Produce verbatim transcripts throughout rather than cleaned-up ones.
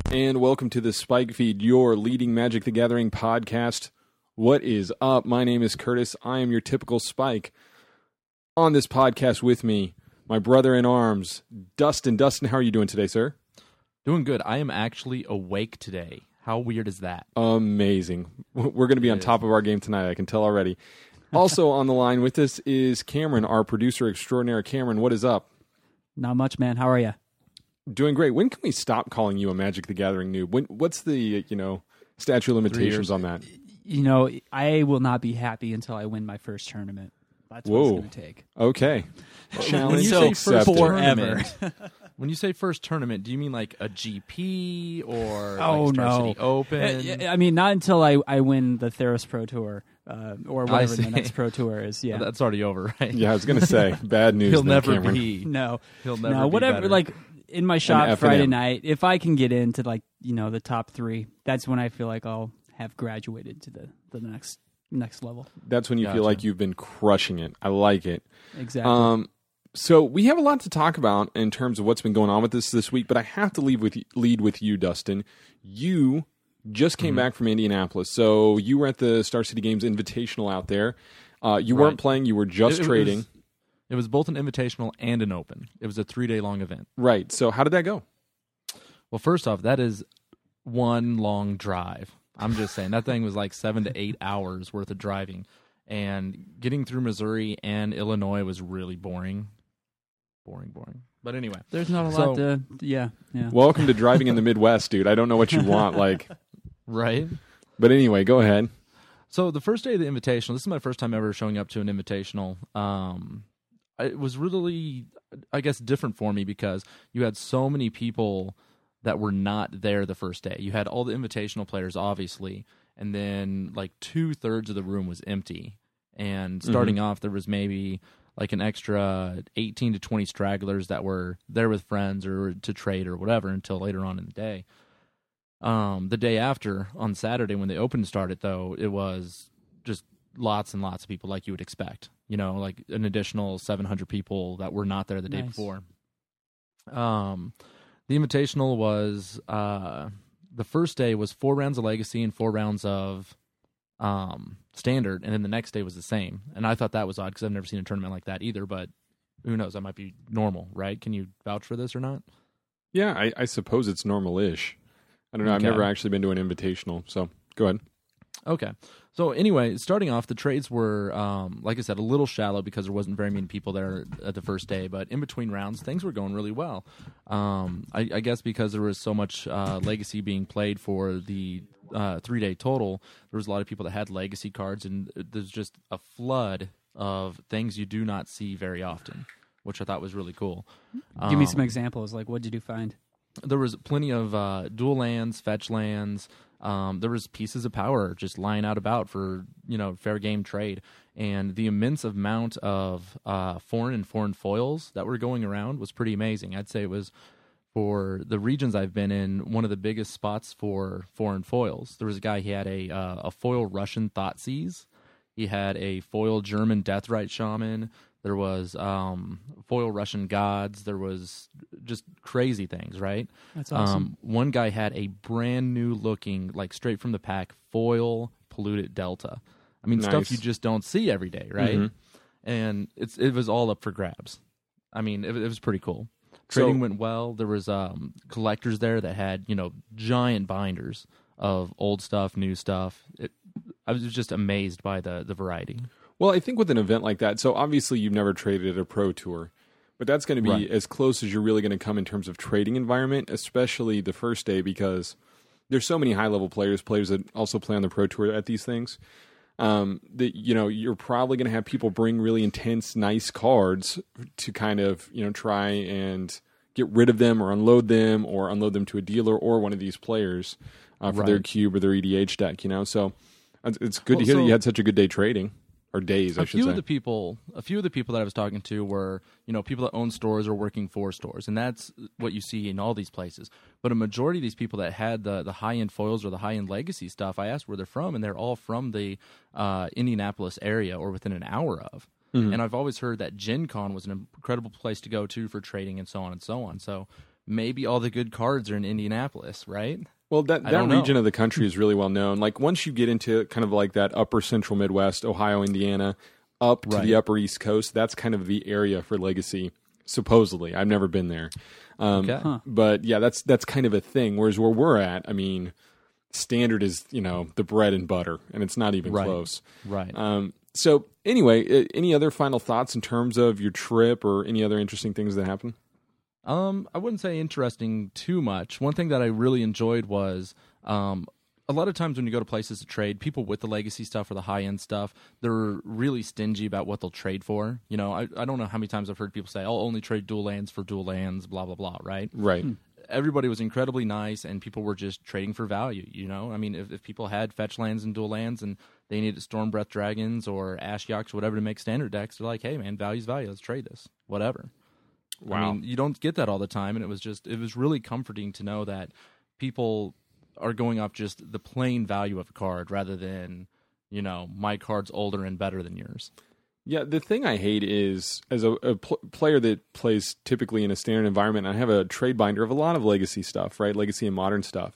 And welcome to the Spike Feed, your leading Magic the Gathering podcast. What is up? My name is Curtis. I am your typical Spike. On this podcast with me, my brother in arms, Dustin. Dustin, how are you doing today, sir? Doing good. I am actually awake today. How weird is that? Amazing. We're going to be on top of our game tonight, I can tell already. Also on the line with us is Cameron, our producer extraordinaire. Cameron, what is up? Not much, man. How are you? Doing great. When can we stop calling you a Magic the Gathering noob? When, what's the, you know, statute of limitations on that? You know, I will not be happy until I win my first tournament. That's what Whoa. it's going to take. Okay. Challenge When you say first accepted. forever. tournament, when you say first tournament, do you mean like a G P or Oh, like Star no. City Open? Uh, I mean, not until I, I win the Theros Pro Tour uh, or I whatever the see. next Pro Tour is. Yeah. That's already over, right? Yeah, I was going to say, bad news. He'll there, never Cameron. be. no. He'll never no, be whatever. better. Like, in my F shop and Friday M. night, if I can get into, like, you know, the top three, that's when I feel like I'll have graduated to the, the next next level. That's when you Gotcha. feel like you've been crushing it. I like it. Exactly. Um, so we have a lot to talk about in terms of what's been going on with this this week, but I have to lead with lead with you, Dustin. You just came Mm-hmm. back from Indianapolis, so you were at the Star City Games Invitational out there. Uh, you Right. weren't playing; you were just It- it trading. was- It was both an invitational and an open. It was a three-day long event. Right. So how did that go? Well, first off, that is one long drive. I'm just saying, that thing was like seven to eight hours worth of driving. And getting through Missouri and Illinois was really boring. Boring, boring. But anyway. There's not a so- lot to... Yeah, yeah. Welcome to driving in the Midwest, dude. I don't know what you want, like, Right? but anyway, go ahead. So the first day of the invitational, this is my first time ever showing up to an invitational. Um, it was really, I guess, different for me because you had so many people that were not there the first day. You had all the invitational players, obviously, and then like two thirds of the room was empty. And starting off, there was maybe like an extra eighteen to twenty stragglers that were there with friends or to trade or whatever until later on in the day. Um, the day after, on Saturday, when the Open started, though, it was just lots and lots of people like you would expect. You know, like an additional seven hundred people that were not there the day Nice. before. Um, the Invitational was, uh, the first day was four rounds of Legacy and four rounds of um, Standard, and then the next day was the same. And I thought that was odd because I've never seen a tournament like that either, but who knows, that might be normal, right? Can you vouch for this or not? Yeah, I, I suppose it's normal-ish. I don't know. I've Okay. never actually been to an invitational, so go ahead. Okay. So anyway, starting off, the trades were, um, like I said, a little shallow because there wasn't very many people there at the first day. But in between rounds, things were going really well. Um, I, I guess because there was so much uh, Legacy being played for the uh, three-day total, there was a lot of people that had Legacy cards, and there's just a flood of things you do not see very often, which I thought was really cool. Give me Um, some examples. Like, what did you find? There was plenty of uh, dual lands, fetch lands. Um, there was pieces of power just lying out about for, you know, fair game trade. And the immense amount of uh, foreign and foreign foils that were going around was pretty amazing. I'd say it was, for the regions I've been in, one of the biggest spots for foreign foils. There was a guy, he had a uh, a foil Russian Thoughtseize. He had a foil German Deathrite Shaman. There was um, foil Russian Gods. There was just crazy things, right? That's awesome. Um, one guy had a brand new looking, like straight from the pack, foil Polluted Delta. I mean, Nice. stuff you just don't see every day, right? Mhm. And it's it was all up for grabs. I mean, it, it was pretty cool. So- Trading went well. There was um, collectors there that had, you know, giant binders of old stuff, new stuff. It, I was just amazed by the the variety. Well, I think with an event like that, so obviously you've never traded at a pro tour, but that's going to be Right. as close as you're really going to come in terms of trading environment, especially the first day, because there's so many high level players, players that also play on the pro tour at these things. Um, that you know you're probably going to have people bring really intense, nice cards to kind of you know try and get rid of them or unload them or unload them to a dealer or one of these players uh, for their Right. cube or their E D H deck. You know, so it's- it's good Well, to hear that so- you had such a good day trading. Or days, I a should few say. of the people, a few of the people that I was talking to were, you know, people that own stores or working for stores, and that's what you see in all these places. But a majority of these people that had the the high end foils or the high end Legacy stuff, I asked where they're from, and they're all from the uh, Indianapolis area or within an hour of. Mm-hmm. And I've always heard that Gen Con was an incredible place to go to for trading and so on and so on. So maybe all the good cards are in Indianapolis, right? Well, that, I that don't region know. of the country is really well known. Like, once you get into kind of like that upper central Midwest, Ohio, Indiana, up to Right. the upper East Coast, that's kind of the area for Legacy, supposedly. I've never been there. Um, Okay. Huh. But yeah, that's that's kind of a thing. Whereas where we're at, I mean, Standard is, you know, the bread and butter, and it's not even Right. close. Right. Um, so anyway, uh, any other final thoughts in terms of your trip or any other interesting things that happened? Um, I wouldn't say interesting too much. One thing that I really enjoyed was um, a lot of times when you go to places to trade, people with the legacy stuff or the high end stuff, they're really stingy about what they'll trade for. You know, I, I don't know how many times I've heard people say, "I'll only trade dual lands for dual lands," blah blah blah. Right? Right. Everybody was incredibly nice, and people were just trading for value. You know, I mean, if, if people had fetch lands and dual lands, and they needed Storm Breath Dragons or Ash Yaks or whatever to make standard decks, they're like, "Hey, man, value's value. Let's trade this. Whatever." Wow. I mean, you don't get that all the time, and it was just it was really comforting to know that people are going off just the plain value of a card rather than, you know, my card's older and better than yours. Yeah, the thing I hate is, as a, a pl- player that plays typically in a standard environment, I have a trade binder of a lot of legacy stuff, right? Legacy and modern stuff,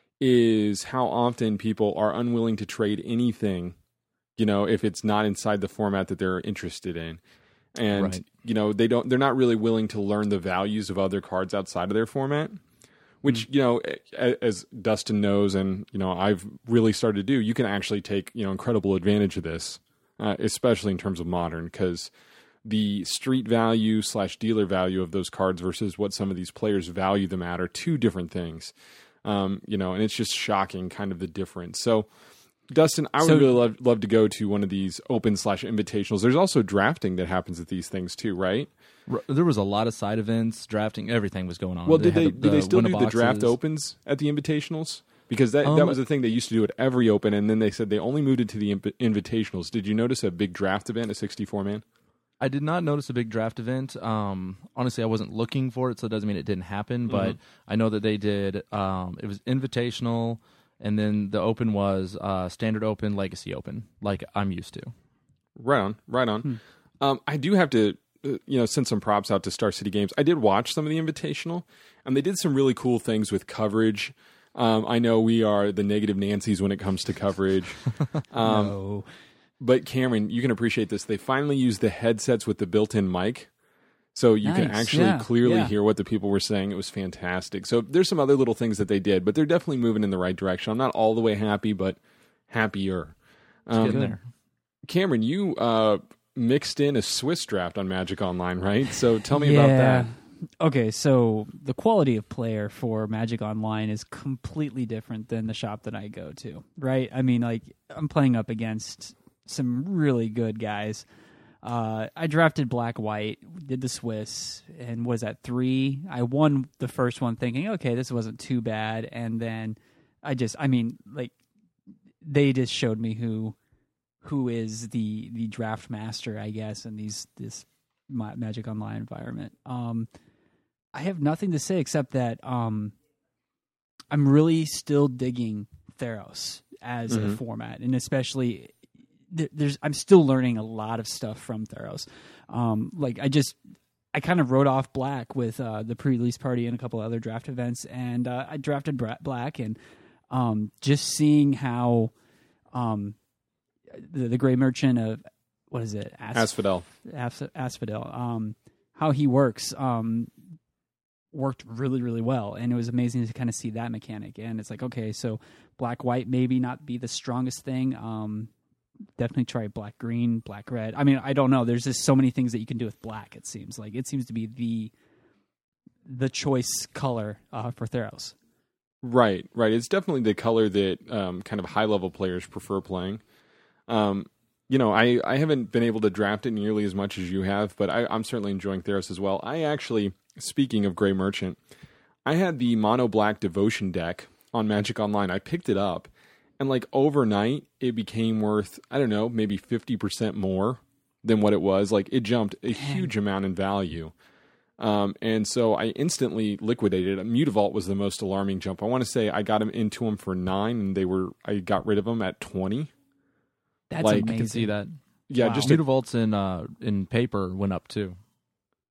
is how often people are unwilling to trade anything, you know, if it's not inside the format that they're interested in. And, Right. you know, they don't, they're not really willing to learn the values of other cards outside of their format, which, you know, a- as Dustin knows, and, you know, I've really started to do, you can actually take, you know, incredible advantage of this. Uh, especially in terms of modern, because the street value slash dealer value of those cards versus what some of these players value them at are two different things. Um, you know, and it's just shocking, kind of the difference. So, Dustin, I would So- really love, love to go to one of these open slash invitationals. There's also drafting that happens at these things too, right? R- There was a lot of side events, drafting, everything was going on. Well, did had they the- did they the still do the Winnaboxes. draft opens at the invitationals? Because that, that Um, was the thing they used to do at every open, and then they said they only moved it to the inv- invitationals. Did you notice a big draft event, a sixty-four man? I did not notice a big draft event. Um, honestly, I wasn't looking for it, so it doesn't mean it didn't happen. But I know that they did. Um, it was invitational, and then the open was uh, standard open, legacy open, like I'm used to. Right on, right on. Um, I do have to, uh, you know, send some props out to Star City Games. I did watch some of the Invitational, and they did some really cool things with coverage. Um, I know we are the negative Nancys when it comes to coverage. Um, no. But Cameron, you can appreciate this. They finally used the headsets with the built-in mic, so you can Nice, actually yeah, clearly yeah. hear what the people were saying. It was fantastic. So there's some other little things that they did, but they're definitely moving in the right direction. I'm not all the way happy, but happier. It's Um, getting there. Cameron, you uh, mixed in a Swiss draft on Magic Online, right? So tell me about that. Okay, so the quality of player for Magic Online is completely different than the shop that I go to, right? I mean, like, I'm playing up against some really good guys. Uh, I drafted black white, did the Swiss, and was at three. I won the first one thinking, okay, this wasn't too bad. And then I just, I mean, like, they just showed me who who is the the draft master, I guess, in these this Ma- Magic Online environment. Um, I have nothing to say except that um, I'm really still digging Theros as Mhm. a format, and especially th- there's I'm still learning a lot of stuff from Theros. Um, like I just I kind of wrote off Black with uh, the pre-release party and a couple other draft events, and uh, I drafted Bra- Black, and um, just seeing how um, the, the Gray Merchant of what is it? As- Asphodel. As- Asphodel, um, how he works, um, worked really, really well. And it was amazing to kind of see that mechanic. And it's like, okay, so black, white, maybe not be the strongest thing. Um, definitely try black, green, black, red. I mean, I don't know. There's just so many things that you can do with black. It seems like it seems to be the, the choice color, uh, for Theros. Right, right. It's definitely the color that um, kind of high-level players prefer playing. Um, you know, I, I haven't been able to draft it nearly as much as you have, but I, I'm certainly enjoying Theros as well. I actually, speaking of Gray Merchant, I had the Mono Black Devotion deck on Magic Online. I picked it up, and like overnight, it became worth, I don't know, maybe fifty percent more than what it was. Like it jumped a huge amount in value. Um, and so I instantly liquidated it. Mutavault was the most alarming jump. I want to say I got him into them for nine, and they were I got rid of them at twenty. That's Like, I amazing. I can see that. Yeah, Wow. just a, Mutavaults in uh, in paper went up too.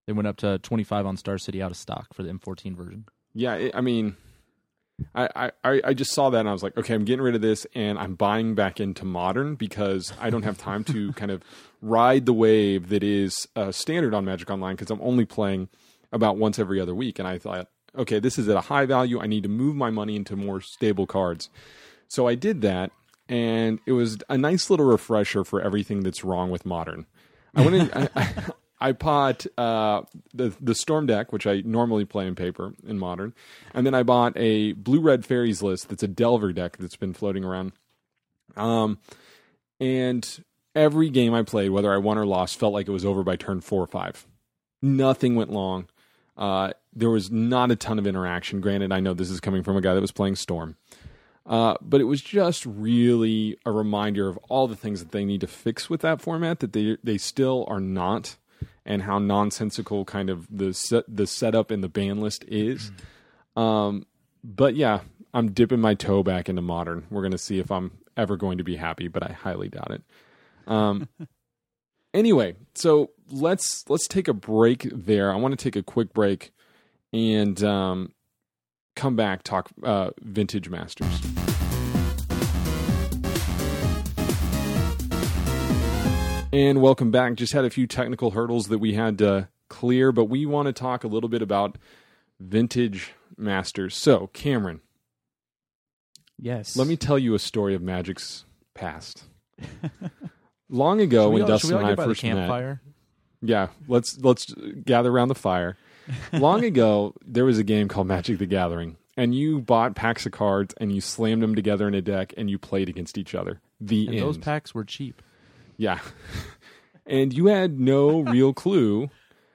They went up to twenty-five on Star City out of stock for the M fourteen version. Yeah, it, I mean, I, I, I just saw that and I was like, okay, I'm getting rid of this and I'm buying back into Modern because I don't have time to kind of ride the wave that is uh, standard on Magic Online because I'm only playing about once every other week. And I thought, okay, this is at a high value. I need to move my money into more stable cards. So I did that, and it was a nice little refresher for everything that's wrong with Modern. I went in, I, I, I bought uh, the the Storm deck, which I normally play in paper in Modern, and then I bought a Blue Red Fairies list that's a Delver deck that's been floating around. Um, and every game I played, whether I won or lost, felt like it was over by turn four or five. Nothing went long. Uh, there was not a ton of interaction. Granted, I know this is coming from a guy that was playing Storm. Uh, but it was just really a reminder of all the things that they need to fix with that format that they they still are not, and how nonsensical kind of the set, the setup and the ban list is. Um, but yeah, I'm dipping my toe back into Modern. We're going to see if I'm ever going to be happy, but I highly doubt it. Um, anyway, so let's let's take a break there. I want to take a quick break and um, come back, talk uh, Vintage Masters. And welcome back. Just had a few technical hurdles that we had to clear, but we want to talk a little bit about Vintage Masters. So, Cameron. Yes. Let me tell you a story of Magic's past. Long ago, Should we when all, Dustin should we all and I get by first the met, campfire? yeah, let's let's gather around the fire. Long ago, there was a game called Magic the Gathering, and you bought packs of cards and you slammed them together in a deck and you played against each other. The And end. those packs were cheap. Yeah. And you had no real clue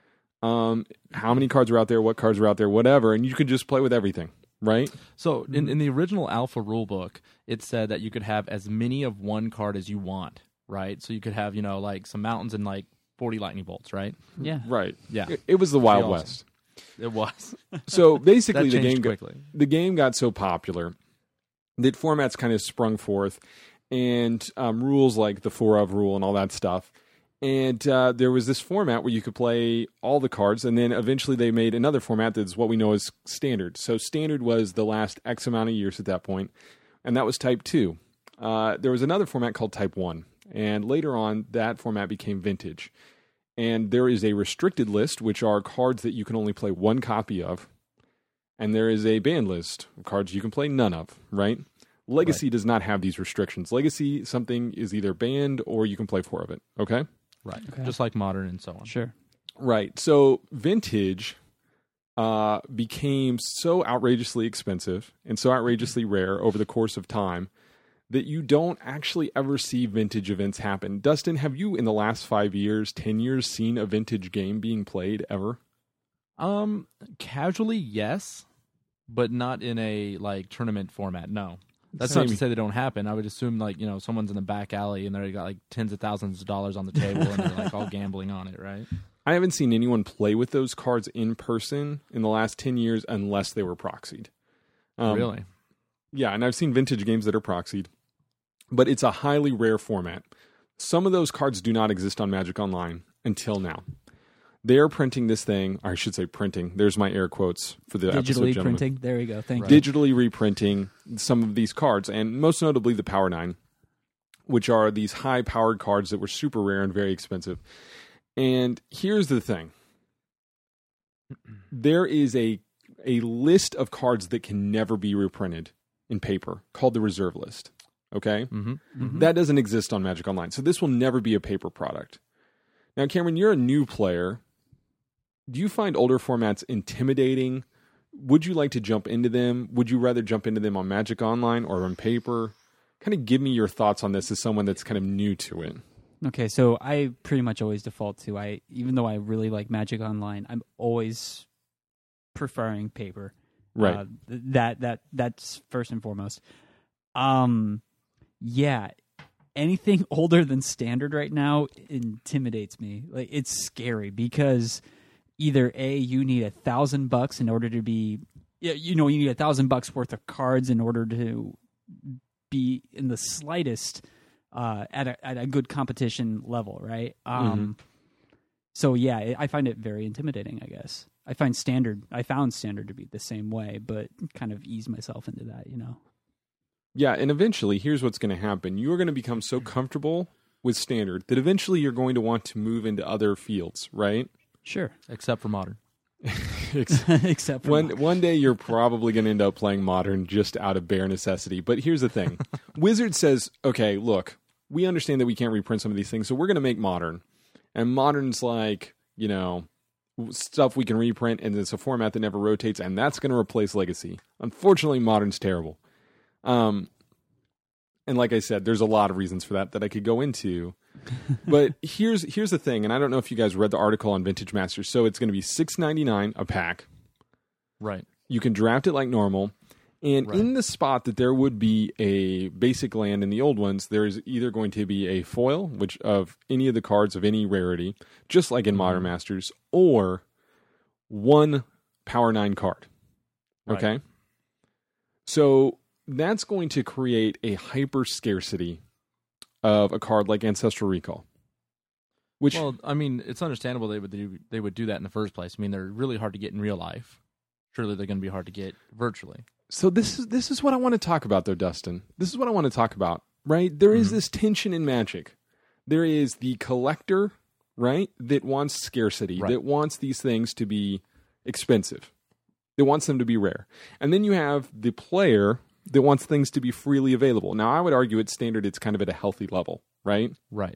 um, how many cards were out there, what cards were out there, whatever, and you could just play with everything, right? So in, in the original Alpha rulebook, it said that you could have as many of one card as you want, right? So you could have, you know, like some mountains and like forty lightning bolts, right? Yeah. Right. Yeah. It, it was the Wild awesome. West. It was. So basically That the changed game got, quickly. the game got so popular that formats kind of sprung forth, and um, rules like the four of rule and all that stuff. And uh, there was this format where you could play all the cards, and then eventually they made another format that's what we know as Standard. So Standard was the last X amount of years at that point, and that was Type two. Uh, there was another format called Type one, and later on that format became Vintage. And there is a restricted list, which are cards that you can only play one copy of, and there is a banned list of cards you can play none of, right? Legacy right. does not have these restrictions. Legacy, something is either banned or you can play four of it, okay? Right. Okay. Just like Modern and so on. Sure. Right. So Vintage uh, became so outrageously expensive and so outrageously rare over the course of time that you don't actually ever see Vintage events happen. Dustin, have you in the last five years, ten years, seen a Vintage game being played ever? Um, casually, yes, but not in a like tournament format. No. That's Same. not to say they don't happen. I would assume, like, you know, someone's in the back alley and they got like tens of thousands of dollars on the table and they're like all gambling on it, right? I haven't seen anyone play with those cards in person in the last ten years unless they were proxied. Um, Really? Yeah, and I've seen Vintage games that are proxied, but it's a highly rare format. Some of those cards do not exist on Magic Online until now. They are printing this thing, or I should say printing. There's my air quotes for the episode, Digitally gentlemen. printing. There we go. Thank Right. you. Digitally reprinting some of these cards, and most notably the Power Nine, which are these high-powered cards that were super rare and very expensive. And here's the thing. There is a a list of cards that can never be reprinted in paper called the Reserve List. Okay? Mm-hmm. Mm-hmm. That doesn't exist on Magic Online. So this will never be a paper product. Now, Cameron, you're a new player. Do you find older formats intimidating? Would you like to jump into them? Would you rather jump into them on Magic Online or on paper? Kind of give me your thoughts on this as someone that's kind of new to it. Okay, so I pretty much always default to I even though I really like Magic Online, I'm always preferring paper. Right. Uh, th- that that that's first and foremost. Um yeah, anything older than Standard right now intimidates me. Like, it's scary because either A, you need a thousand bucks in order to be, you know, you need a thousand bucks worth of cards in order to be in the slightest uh, at a at a good competition level, right? Um, So yeah, it, I find it very intimidating, I guess. I find standard, I found standard to be the same way, but kind of ease myself into that, you know? Yeah, and eventually, here's what's going to happen. You're going to become so comfortable with standard that eventually you're going to want to move into other fields, right? Sure. Except for modern. Except for one, modern. one day you're probably going to end up playing modern just out of bare necessity. But here's the thing. Wizard says, okay, look, we understand that we can't reprint some of these things, so we're going to make modern. And modern's like, you know, stuff we can reprint, and it's a format that never rotates, and that's going to replace Legacy. Unfortunately, modern's terrible. Um, and like I said, there's a lot of reasons for that that I could go into. But here's here's the thing, and I don't know if you guys read the article on Vintage Masters. So it's going to be six ninety-nine a pack. Right. You can draft it like normal. And Right. in the spot that there would be a basic land in the old ones, there is either going to be a foil, which of any of the cards of any rarity, just like in Modern Masters, or one Power nine card. Okay? Right. So that's going to create a hyper scarcity of a card like Ancestral Recall. Which Well, I mean, it's understandable they would do, they would do that in the first place. I mean, they're really hard to get in real life. Surely they're going to be hard to get virtually. So this is this is what I want to talk about, though, Dustin. This is what I want to talk about, right? There is Mm-hmm. this tension in Magic. There is the collector, right, that wants scarcity, Right. that wants these things to be expensive, that wants them to be rare. And then you have the player that wants things to be freely available. Now, I would argue at Standard it's kind of at a healthy level, right? Right.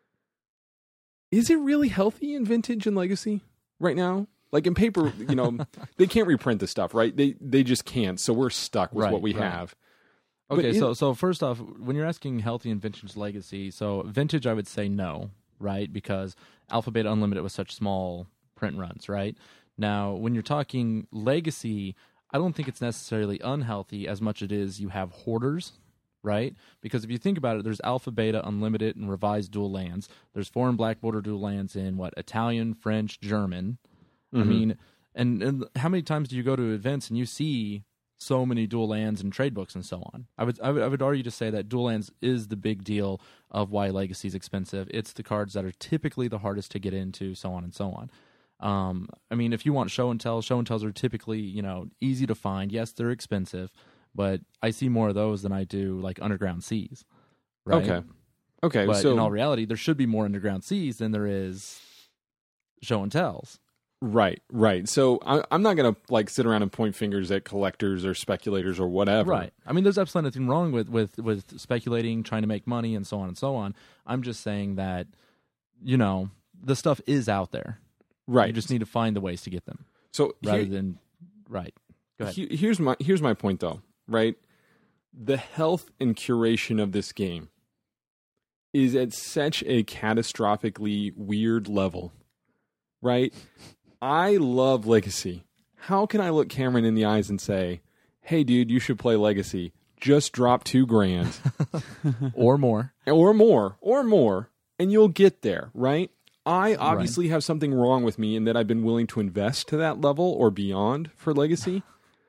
Is it really healthy in Vintage and Legacy right now? Like in paper, you know, they can't reprint the stuff, right? They they just can't. So we're stuck with Right, what we right. have. But Okay, in- so so first off, when you're asking healthy and vintage legacy, so vintage I would say no, right? Because Alpha Beta Unlimited was such small print runs, right? Now, when you're talking legacy, I don't think it's necessarily unhealthy as much as it is you have hoarders, right? Because if you think about it, there's Alpha Beta Unlimited and revised dual lands. There's foreign black border dual lands in what, Italian, French, German. I mean, and, and how many times do you go to events and you see so many dual lands and trade books and so on? I would, I would I would argue to say that dual lands is the big deal of why Legacy is expensive. It's the cards that are typically the hardest to get into, so on and so on. Um, I mean, if you want show and tell, show and tells are typically, you know, easy to find. Yes, they're expensive, but I see more of those than I do like Underground Seas. Right? Okay. Okay. But so in all reality, there should be more Underground Seas than there is show and tells. Right, right. So I, I'm not going to like sit around and point fingers at collectors or speculators or whatever. Right. I mean, there's absolutely nothing wrong with, with, with speculating, trying to make money, and so on and so on. I'm just saying that, you know, the stuff is out there. Right. You just need to find the ways to get them So rather here- than right. Go ahead. he- here's my here's my point though. Right, the health and curation of this game is at such a catastrophically weird level. Right. I love Legacy. How can I look Cameron in the eyes and say, "Hey, dude, you should play Legacy. Just drop two grand." Or more. or more, or more, and you'll get there, right? I obviously have something wrong with me in that I've been willing to invest to that level or beyond for Legacy.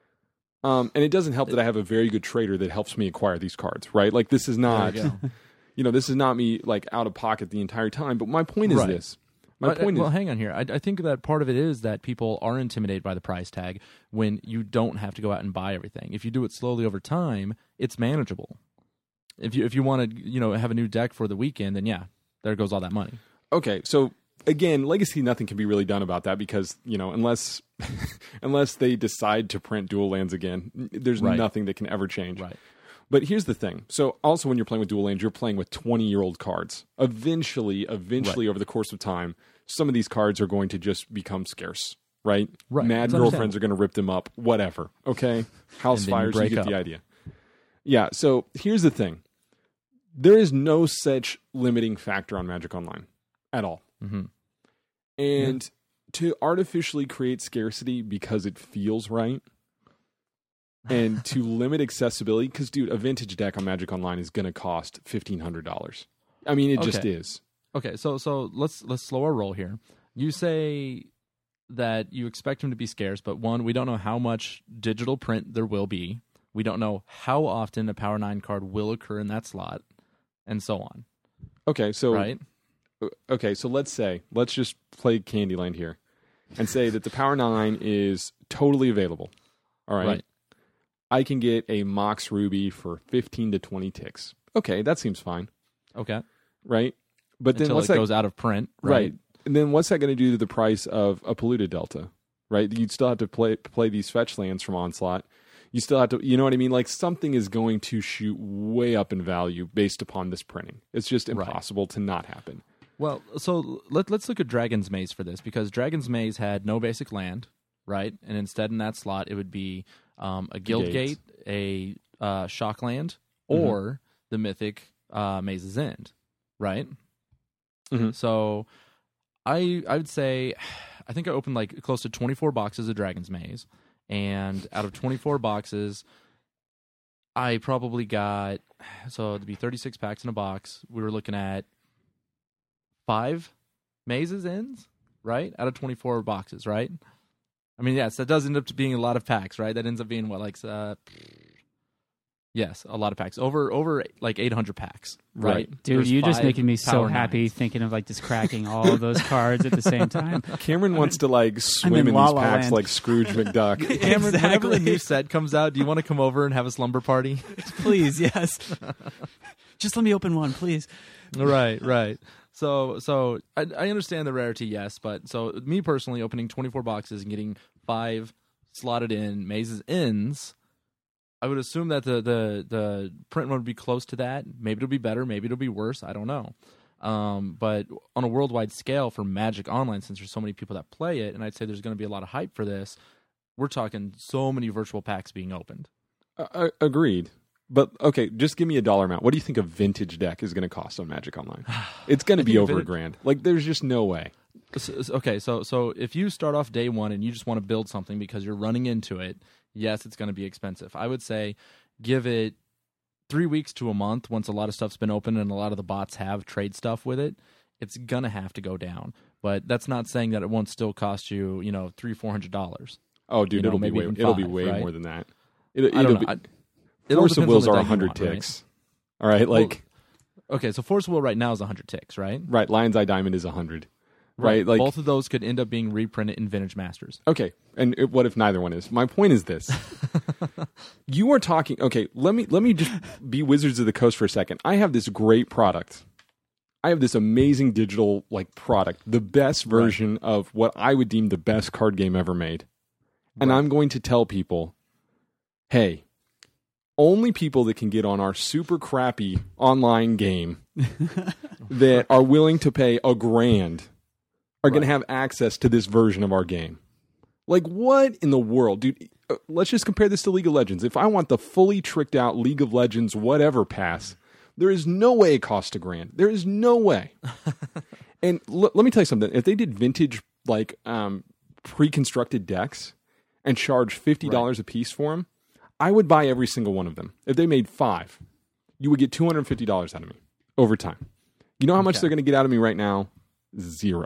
Um, and it doesn't help that I have a very good trader that helps me acquire these cards, right? Like this is not, There you go. you know, this is not me like out of pocket the entire time. But my point is Right. this. My But, uh, point well, is, hang on here. I, I think that part of it is that people are intimidated by the price tag when you don't have to go out and buy everything. If you do it slowly over time, it's manageable. If you if you want to, you know, have a new deck for the weekend, then yeah, there goes all that money. okay, so again, Legacy, nothing can be really done about that because, you know, unless unless they decide to print dual lands again, there's Right. nothing that can ever change. Right. But here's the thing. So also when you're playing with dual lands, you're playing with twenty-year-old cards. Eventually, eventually over the course of time, some of these cards are going to just become scarce, right? Right. Mad It's girlfriends are going to rip them up, whatever, okay? House And then you fires, you, break get up. the idea. Yeah, so here's the thing. There is no such limiting factor on Magic Online at all. Mm-hmm. And to artificially create scarcity because it feels right and to limit accessibility, because, dude, a vintage deck on Magic Online is going to cost fifteen hundred dollars. I mean, it just Okay. is. Okay, so so let's let's slow our roll here. You say that you expect them to be scarce, but one, we don't know how much digital print there will be. We don't know how often a Power Nine card will occur in that slot, and so on. Okay, so Right? okay, so let's say, let's just play Candyland here and say that the Power nine is totally available. All right. Right. I can get a Mox Ruby for fifteen to twenty ticks. Okay, that seems fine. Okay. Right? But then Until what's it that? goes out of print. Right. Right. And then what's that going to do to the price of a polluted Delta? Right? You'd still have to play play these fetch lands from Onslaught. You still have to, you know what I mean? Like something is going to shoot way up in value based upon this printing. It's just impossible right. to not happen. Well, so let, let's look at Dragon's Maze for this, because Dragon's Maze had no basic land, right? And instead in that slot, it would be um, a Guild Gate, a uh, Shock Land, or mm-hmm. the Mythic uh, Maze's End, right? Mm-hmm. So I I would say, I think I opened like close to twenty-four boxes of Dragon's Maze, and out of twenty-four boxes, I probably got, so it'd be thirty-six packs in a box. We were looking at five mazes ends, right? Out of twenty-four boxes, right? I mean, yes, that does end up being a lot of packs, right? That ends up being what, like, uh, yes, a lot of packs. Over, over like eight hundred packs, right? right. Dude, There's you're just making me so Power happy nines. thinking of, like, just cracking all of those cards at the same time. Cameron wants to, like, swim in in, La these La packs Land. like Scrooge McDuck. Cameron, whenever Exactly. a new set comes out, do you want to come over and have a slumber party? Please, yes. Just let me open one, please. Right, right. So, so I, I understand the rarity, yes, but so me personally, opening twenty-four boxes and getting five slotted in mazes ends, I would assume that the the the print one would be close to that. Maybe it'll be better, maybe it'll be worse. I don't know. Um, but on a worldwide scale for Magic Online, since there's so many people that play it, and I'd say there's going to be a lot of hype for this, we're talking so many virtual packs being opened. Uh, agreed. But, okay, just give me a dollar amount. What do you think a vintage deck is going to cost on Magic Online? It's going to be over a grand. Like, there's just no way. So, so- okay, so so if you start off day one and you just want to build something because you're running into it, yes, it's going to be expensive. I would say give it three weeks to a month once a lot of stuff's been open and a lot of the bots have trade stuff with it. It's going to have to go down. But that's not saying that it won't still cost you, you know, three, four hundred dollars. Oh, dude, You know, it'll be maybe way, even it'll be five, way right? more than that. It, I it'll don't know. be, I, it all Force of depends on Wills the are deck you one hundred want, right? ticks. All right, like, Okay, so Force Will right now is one hundred ticks, right? right, Lion's Eye Diamond is one hundred. Right, like, both of those could end up being reprinted in Vintage Masters. okay, and it, what if neither one is? My point is this. You are talking, okay, let me let me just be Wizards of the Coast for a second. I have this great product. I have this amazing digital like product, the best version right. of what I would deem the best card game ever made. And right. I'm going to tell people, hey, only people that can get on our super crappy online game that are willing to pay a grand are right. going to have access to this version of our game. Like, what in the world? Dude, uh, let's just compare this to League of Legends. If I want the fully tricked out League of Legends whatever pass, there is no way it costs a grand. There is no way. And l- let me tell you something. If they did vintage, like, um, pre-constructed decks and charged fifty dollars right. a piece for them, I would buy every single one of them. If they made five, you would get two hundred fifty dollars out of me over time. You know how much okay. they're going to get out of me right now? Zero.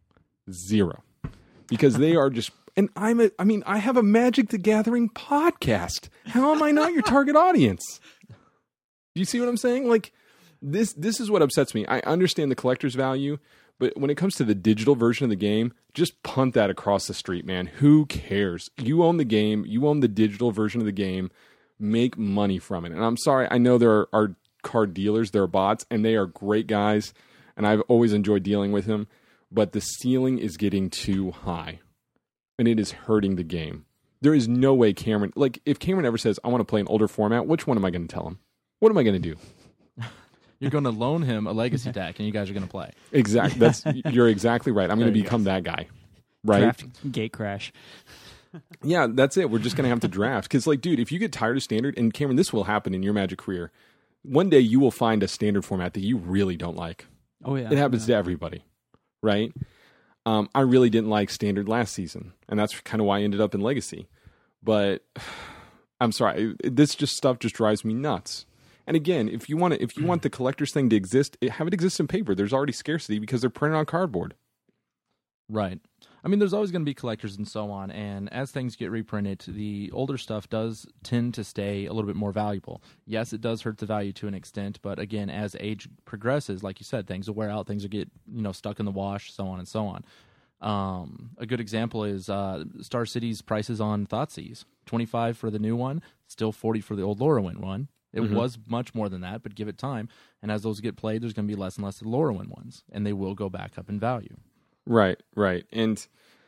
Zero. Because they are just... And I'm a, I mean, I have a Magic the Gathering podcast. How am I not your target audience? Do you see what I'm saying? Like, this this is what upsets me. I understand the collector's value, but when it comes to the digital version of the game, just punt that across the street, man. Who cares? You own the game. You own the digital version of the game. Make money from it. And I'm sorry, I know there are, are card dealers, there are bots, and they are great guys, and I've always enjoyed dealing with them, but the ceiling is getting too high. And it is hurting the game. There is no way Cameron... Like, if Cameron ever says, I want to play an older format, which one am I going to tell him? What am I going to do? You're going to loan him a legacy deck, and you guys are going to play. Exactly. That's You're exactly right. I'm going to become that guy. Right? Draft gate crash. Yeah, that's it. We're just going to have to draft. Because, like, dude, if you get tired of standard... And, Cameron, this will happen in your Magic career. One day you will find a standard format that you really don't like. Oh, yeah. It happens yeah. to everybody. Right? Um, I really didn't like Standard last season, and that's kind of why I ended up in Legacy. But I'm sorry, this just stuff just drives me nuts. And again, if you want to, if you want the collector's thing to exist, it, have it exist in paper. There's already scarcity because they're printed on cardboard. Right. I mean, there's always going to be collectors and so on, and as things get reprinted, the older stuff does tend to stay a little bit more valuable. Yes, it does hurt the value to an extent, but again, as age progresses, like you said, things will wear out, things will get, you know, stuck in the wash, so on and so on. Um, a good example is uh, Star City's prices on Thoughtseize. twenty-five for the new one, still forty for the old Lorwyn one. It mm-hmm. was much more than that, but give it time, and as those get played, there's going to be less and less of the Lorwyn ones, and they will go back up in value. Right, right. And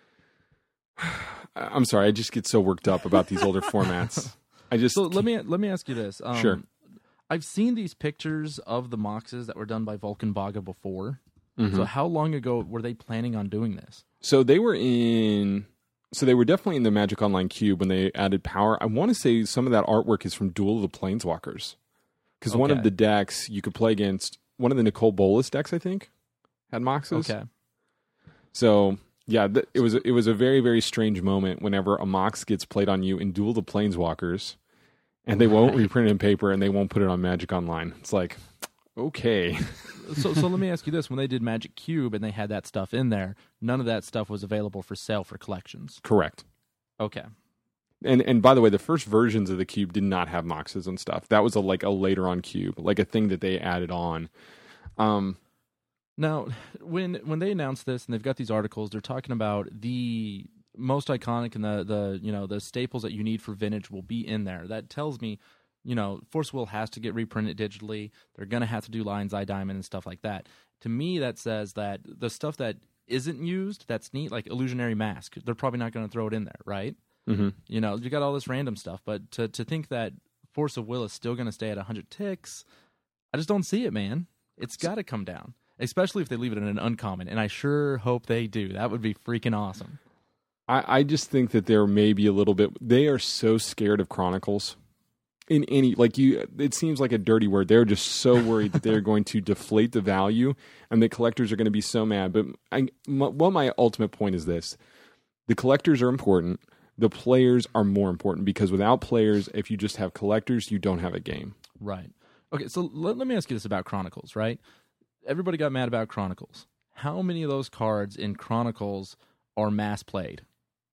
I'm sorry, I just get so worked up about these older formats. I just So let me let me ask you this. Um, sure. I've seen these pictures of the Moxes that were done by Vulcan Vaga before. Mm-hmm. So how long ago were they planning on doing this? So they were in so they were definitely in the Magic Online Cube when they added power. I want to say some of that artwork is from Duel of the Planeswalkers. Because okay. one of the decks you could play against, one of the Nicole Bolas decks, I think, had Moxes. Okay. So, yeah, th- it was it was a very, very strange moment whenever a Mox gets played on you in Duel of the Planeswalkers, and they won't reprint it in paper, and they won't put it on Magic Online. It's like, okay. so so let me ask you this. When they did Magic Cube and they had that stuff in there, none of that stuff was available for sale for collections? Correct. Okay. And and by the way, the first versions of the Cube did not have Moxes and stuff. That was a like a later on Cube, like a thing that they added on. Um Now, when when they announced this and they've got these articles, they're talking about the most iconic and the, the you know the staples that you need for vintage will be in there. That tells me, you know, Force Will has to get reprinted digitally. They're going to have to do Lion's Eye Diamond and stuff like that. To me, that says that the stuff that isn't used, that's neat, like Illusionary Mask, they're probably not going to throw it in there, right? Mm-hmm. You know, you got all this random stuff, but to to think that Force of Will is still going to stay at one hundred ticks, I just don't see it, man. It's got to come down. Especially if they leave it in an uncommon, and I sure hope they do. That would be freaking awesome. I, I just think that they're maybe a little bit... They are so scared of Chronicles. In any... Like, you, it seems like a dirty word. They're just so worried that they're going to deflate the value, and the collectors are going to be so mad. But I, my, well, my ultimate point is this. The collectors are important. The players are more important, because without players, if you just have collectors, you don't have a game. Right. Okay, so let, let me ask you this about Chronicles, right? Everybody got mad about Chronicles. How many of those cards in Chronicles are mass played?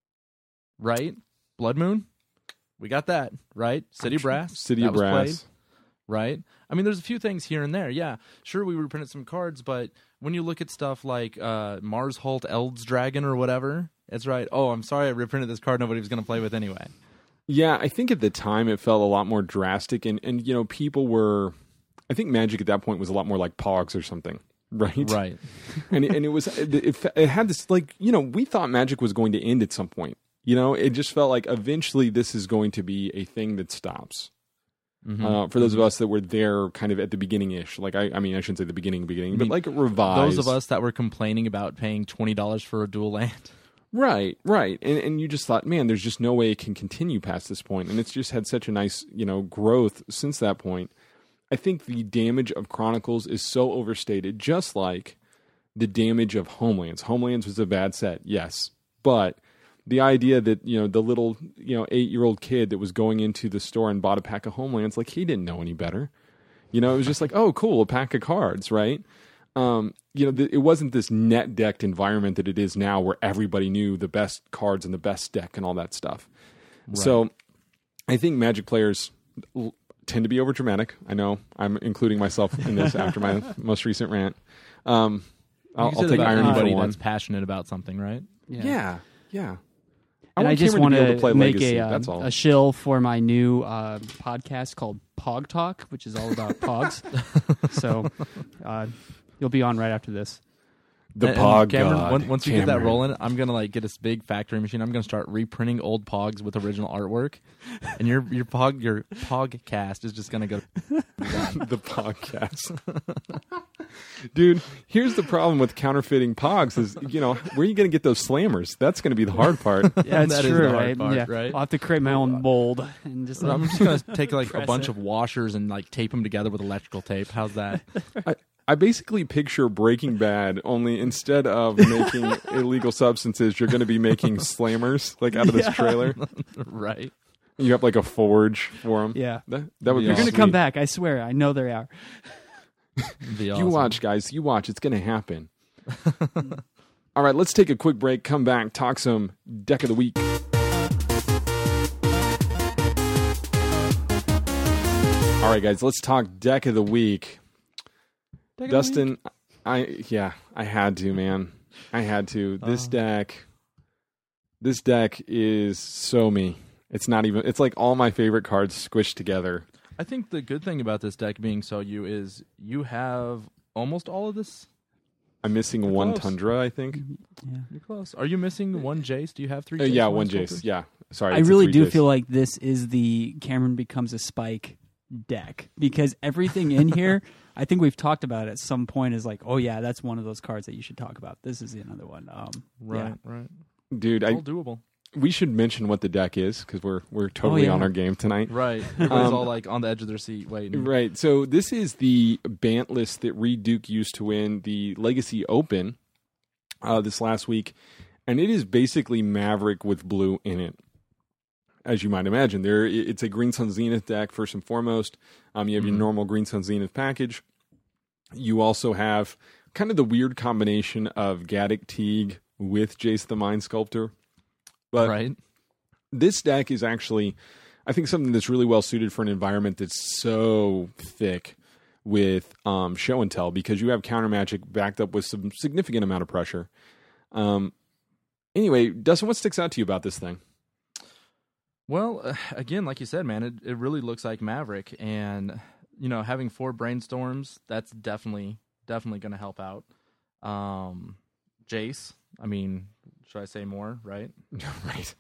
Right? Blood Moon? We got that, right? City of Brass? City that of was Brass. Played, right? I mean, there's a few things here and there. Yeah, sure, we reprinted some cards, but when you look at stuff like uh, Mars Holt Eld's Dragon or whatever, it's right. Oh, I'm sorry I reprinted this card nobody was going to play with anyway. Yeah, I think at the time it felt a lot more drastic, and, and you know, people were... I think Magic at that point was a lot more like Pogs or something, right? Right. and and it was it, it, it had this like you know we thought Magic was going to end at some point. You know, it just felt like eventually this is going to be a thing that stops. Mm-hmm. Uh, for those mm-hmm. of us that were there, kind of at the beginning ish, like I, I mean, I shouldn't say the beginning, beginning, I mean, but like revised. Those of us that were complaining about paying twenty dollars for a dual land. Right, right, and and you just thought, man, there's just no way it can continue past this point, and it's just had such a nice you know growth since that point. I think the damage of Chronicles is so overstated, just like the damage of Homelands. Homelands was a bad set, yes. But the idea that, you know, the little, you know, eight-year-old kid that was going into the store and bought a pack of Homelands, like, he didn't know any better. You know, it was just like, oh, cool, a pack of cards, right? Um, you know, th- it wasn't this net-decked environment that it is now where everybody knew the best cards and the best deck and all that stuff. Right. So I think Magic players... L- tend to be over dramatic. I know I'm including myself in this after my most recent rant. Um, I'll, I'll take irony anybody for one. That's passionate about something, right? Yeah, yeah. yeah. I, I I just want to, to make Legacy, a, uh, that's all. a shill for my new uh, podcast called Pog Talk, which is all about Pogs. So uh, you'll be on right after this. The and, Pog and Cameron, God. Once, once you Cameron. get that rolling, I'm gonna like get this big factory machine. I'm gonna start reprinting old Pogs with original artwork, and your your Pog your Pogcast is just gonna go. The podcast, dude. Here's the problem with counterfeiting Pogs: is you know where are you gonna get those slammers? That's gonna be the hard part. Yeah, it's that true. Is the hard right? part, yeah. right? I'll have to create my own mold and just. I'm just gonna take like a bunch it. of washers and like tape them together with electrical tape. How's that? I, I basically picture Breaking Bad, only instead of making illegal substances, you're going to be making slammers, like out of this Yeah. trailer. Right. You have like a forge for them. Yeah. That, that would Yeah. be They're going to sweet. come back. I swear. I know they are. Be You awesome. watch, guys. You watch. It's going to happen. All right, let's take a quick break, come back, talk some deck of the week. All right, guys, let's talk deck of the week. Deck Dustin, of the week? I yeah, I had to, man. I had to. This Oh. deck, this deck is so me. It's not even. It's like all my favorite cards squished together. I think the good thing about this deck being so you is you have almost all of this. I'm missing You're one close. Tundra, I think. Yeah. You're close. Are you missing one Jace? Do you have three? Uh, Jace yeah, one Mindsculptors? Jace. Yeah, sorry. I it's a really three do Jace. feel like this is the Cameron becomes a spike deck because everything in here, I think we've talked about at some point is like, oh yeah, that's one of those cards that you should talk about. This is another one. Um, Right, yeah. right. dude. It's I all doable. we should mention what the deck is because we're we're totally yeah. on our game tonight. Right. Everybody's Um, all like on the edge of their seat waiting. Right. So this is the Bant list that Reed Duke used to win the Legacy Open uh, this last week, and it is basically Maverick with blue in it. As you might imagine, there it's a Green Sun Zenith deck first and foremost. Um, you have Mhm. your normal Green Sun Zenith package. You also have kind of the weird combination of Gaddock Teague with Jace the Mind Sculptor. But right. this deck is actually, I think, something that's really well suited for an environment that's so thick with um, show and tell because you have counter magic backed up with some significant amount of pressure. Um, anyway, Dustin, what sticks out to you about this thing? Well, uh, again, like you said, man, it, it really looks like Maverick, and you know, having four brainstorms, that's definitely definitely going to help out. Um, Jace, I mean, should I say more? Right. Right.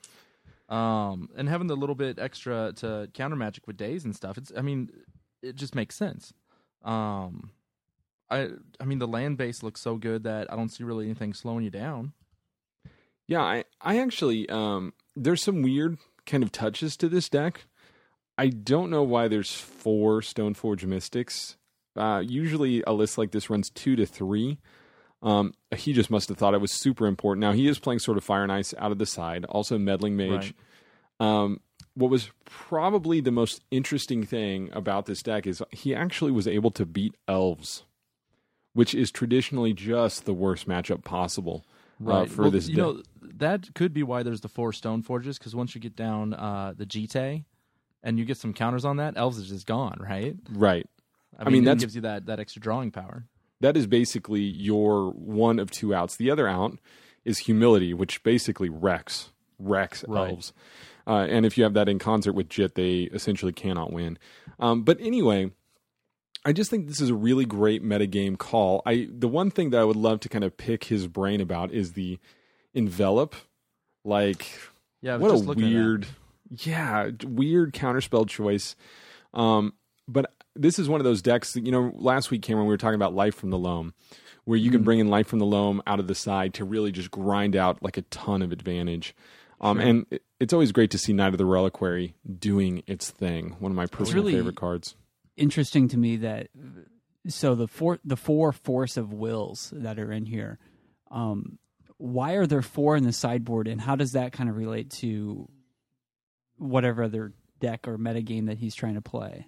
Um, and having the little bit extra to counter magic with days and stuff. It's, I mean, it just makes sense. Um, I, I mean, the land base looks so good that I don't see really anything slowing you down. Yeah, I, I actually, um, there's some weird kind of touches to this deck. I don't know why there's four Stoneforge Mystics. Uh, usually a list like this runs two to three. Um, he just must have thought it was super important. Now, he is playing sort of Fire and Ice out of the side, also Meddling Mage. Right. Um, what was probably the most interesting thing about this deck is he actually was able to beat Elves, which is traditionally just the worst matchup possible. Uh, for well, this you deck. know, that could be why there's the four Stone Forges, because once you get down uh, the G T A and you get some counters on that, Elves is just gone, right? Right. I I mean, mean, it that's- gives you that, that extra drawing power. That is basically your one of two outs. The other out is Humility, which basically wrecks wrecks Right. Elves. Uh, and if you have that in concert with Jit, they essentially cannot win. Um, but anyway, I just think this is a really great metagame call. I the one thing that I would love to kind of pick his brain about is the Envelop. Like, Yeah, I was what just a looking at that. weird, yeah, weird counterspell choice. Um, but this is one of those decks that, you know, last week, Cameron, we were talking about Life from the Loam, where you can Mm. bring in Life from the Loam out of the side to really just grind out like a ton of advantage. Um, Sure. And it, it's always great to see Knight of the Reliquary doing its thing. One of my personal really- favorite cards. Interesting to me that so the four the four Force of Wills that are in here, um, why are there four in the sideboard, and how does that kind of relate to whatever other deck or metagame that he's trying to play?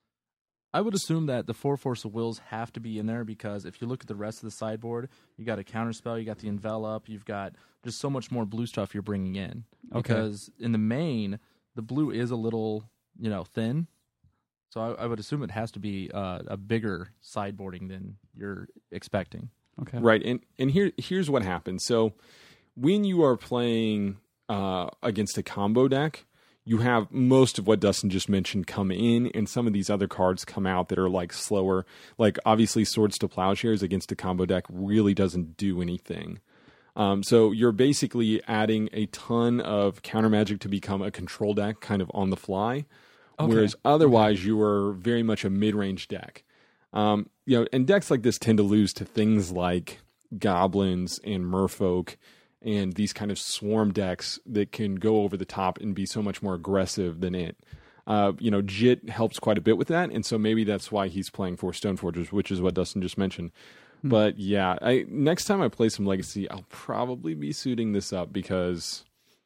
I would assume that the four Force of Wills have to be in there because if you look at the rest of the sideboard, you got a counterspell, you got the Envelop, you've got just so much more blue stuff you're bringing in. Okay. Because in the main, the blue is a little, you know, thin. So I, I would assume it has to be uh, a bigger sideboarding than you're expecting. Okay, Right. And and here here's what happens. So when you are playing uh, against a combo deck, you have most of what Dustin just mentioned come in, and some of these other cards come out that are like slower. Like obviously Swords to Plowshares against a combo deck really doesn't do anything. Um, so you're basically adding a ton of counter magic to become a control deck kind of on the fly. Okay. Whereas otherwise you are very much a mid-range deck. Um, you know, and decks like this tend to lose to things like goblins and merfolk and these kind of swarm decks that can go over the top and be so much more aggressive than it. Uh, you know, Jit helps quite a bit with that, and so maybe that's why he's playing for Stoneforgers, which is what Dustin just mentioned. Hmm. But yeah, I next time I play some Legacy, I'll probably be suiting this up because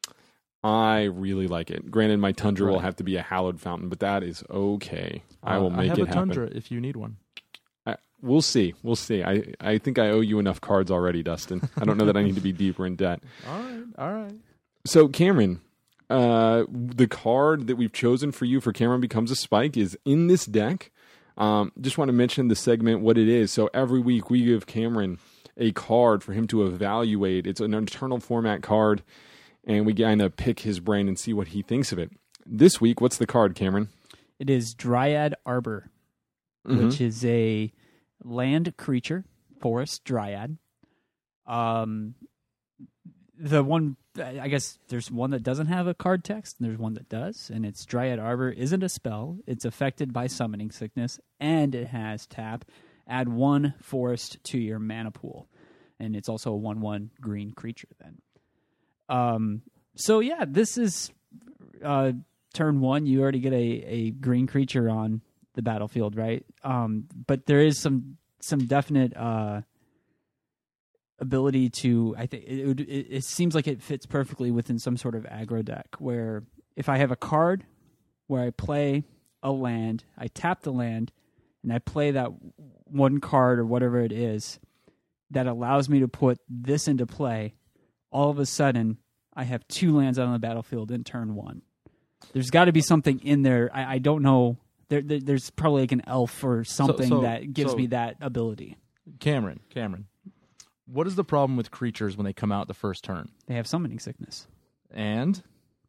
I really like it. Granted, my Tundra will Right. have to be a hallowed fountain, but that is okay. I will Uh, make I have it a happen. Tundra if you need one. I, we'll see. We'll see. I, I think I owe you enough cards already, Dustin. I don't know that I need to be deeper in debt. All right, all right. So, Cameron, uh, the card that we've chosen for you for Cameron Becomes a Spike is in this deck. Um, just want to mention the segment, what it is. So every week we give Cameron a card for him to evaluate. It's an eternal format card, and we kind of pick his brain and see what he thinks of it. This week, what's the card, Cameron? It is Dryad Arbor, Mm-hmm. which is a land creature, forest dryad. Um, the one, I guess there's one that doesn't have a card text, and there's one that does, and it's Dryad Arbor isn't a spell. It's affected by summoning sickness, and it has tap. Add one forest to your mana pool, and it's also a one one green creature then. Um, so yeah, this is uh, turn one. You already get a, a green creature on the battlefield, right? Um, but there is some some definite uh, ability to. I think it, would, it, it seems like it fits perfectly within some sort of aggro deck. Where if I have a card where I play a land, I tap the land, and I play that one card or whatever it is that allows me to put this into play. All of a sudden, I have two lands out on the battlefield in turn one. There's got to be something in there. I, I don't know. There, there, there's probably like an elf or something so, that gives so, me that ability. Cameron, Cameron, what is the problem with creatures when they come out the first turn? They have summoning sickness. And?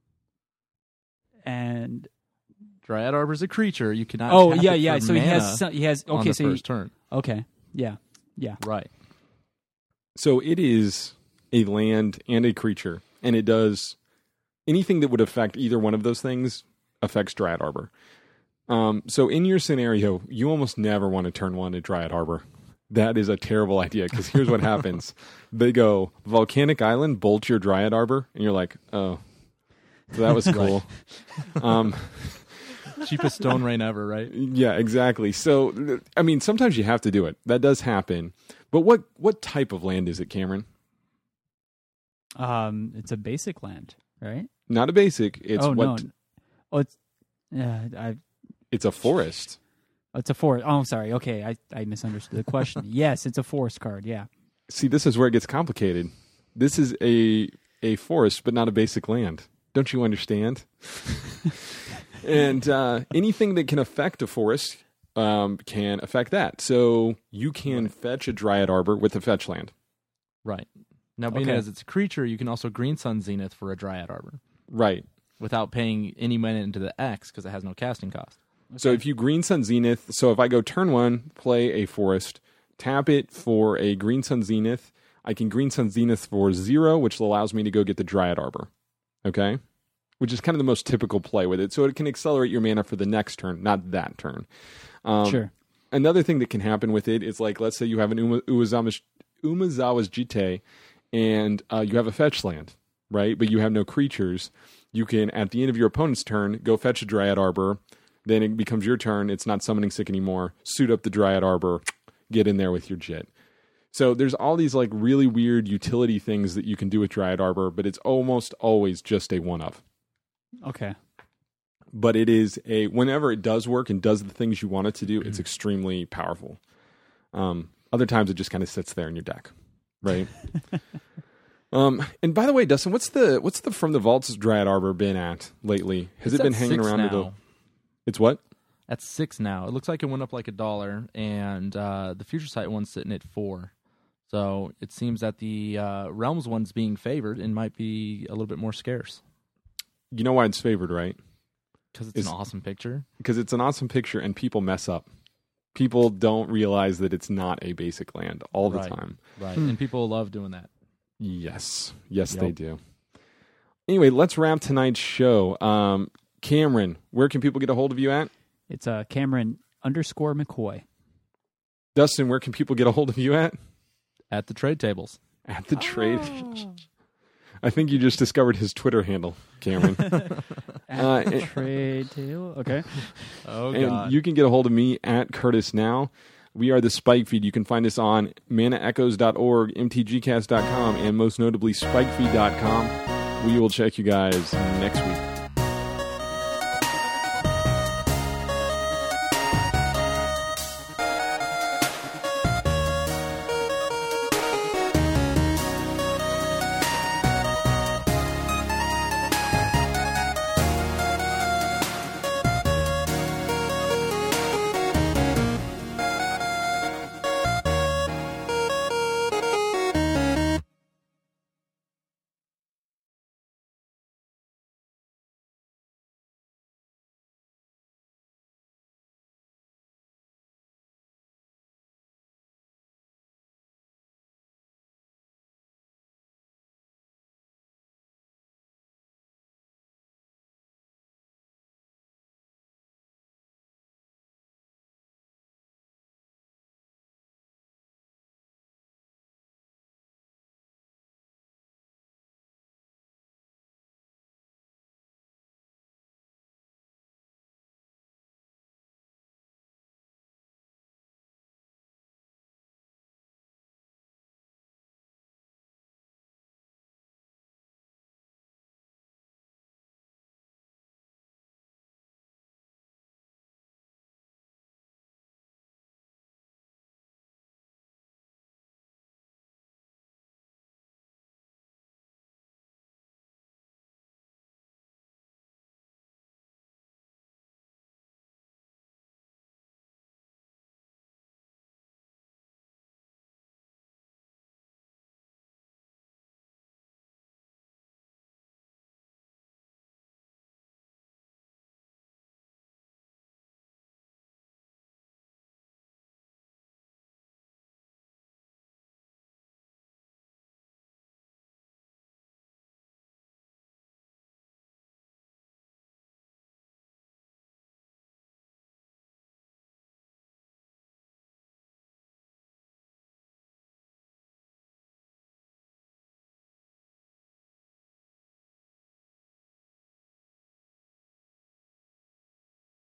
And Dryad Arbor is a creature. You cannot. oh tap yeah, it yeah. for So he mana has some, he has on okay. the So first he, turn. okay, yeah, yeah. Right. So it is a land and a creature, and it does anything that would affect either one of those things affects Dryad Arbor. Um, so in your scenario, you almost never want to turn one to Dryad Arbor. That is a terrible idea, because here's what happens. They go, Volcanic Island, bolt your Dryad Arbor, and you're like, oh, so that was cool. um, Cheapest stone rain ever, right? yeah, exactly. So, I mean, sometimes you have to do it. That does happen. But what, what type of land is it, Cameron? Um, it's a basic land, right? Not a basic. It's oh what? no, oh it's yeah. I It's a forest. it's a forest. Oh, I'm sorry. Okay, I I misunderstood the question. Yes, it's a forest card. Yeah. See, this is where it gets complicated. This is a a forest, but not a basic land. Don't you understand? and uh, anything that can affect a forest um, can affect that. So you can fetch a Dryad Arbor with a fetch land. Right. Now, being Okay. as it's a creature, you can also Green Sun Zenith for a Dryad Arbor Right. without paying any mana into the X because it has no casting cost. So if you Green Sun Zenith, so if I go turn one, play a forest, tap it for a Green Sun Zenith, I can Green Sun Zenith for zero, which allows me to go get the Dryad Arbor. Okay? Which is kind of the most typical play with it. So it can accelerate your mana for the next turn, not that turn. Um, Sure. Another thing that can happen with it is, like, let's say you have an Uma, Umazawa's, Umazawa's Jite, and uh, you have a fetch land, right? But you have no creatures. You can, at the end of your opponent's turn, go fetch a Dryad Arbor. Then it becomes your turn. It's not summoning sick anymore. Suit up the Dryad Arbor. Get in there with your Jit. So there's all these like really weird utility things that you can do with Dryad Arbor, but it's almost always just a one-of. Okay. But it is a, whenever it does work and does the things you want it to do, it's extremely powerful. Um, other times it just kind of sits there in your deck, right? um, and by the way, Dustin, what's the what's the From the Vaults Dryad Arbor been at lately? Has It's it been at hanging six around? now. At the, it's what? At six now. It looks like it went up like a dollar, and uh, the Future Sight one's sitting at four. So it seems that the uh, Realms one's being favored and might be a little bit more scarce You know why it's favored, right? because it's Is- an awesome picture. Because it's an awesome picture and people mess up. People don't realize that it's not a basic land all the Right. time. Right. Hmm. And people love doing that. Yes. Yes, Yep. they do. Anyway, let's wrap tonight's show. Um, Cameron, where can people get a hold of you at? It's uh, Cameron underscore McCoy. Dustin, where can people get a hold of you at? At the trade tables. At the trade. I think you just discovered his Twitter handle, Cameron. Uh, and- Trade table. Okay. Oh, and you can get a hold of me at Curtis Now. We are the Spike Feed. You can find us on mana echoes dot org, m t g cast dot com, and most notably spike feed dot com. We will check you guys next week.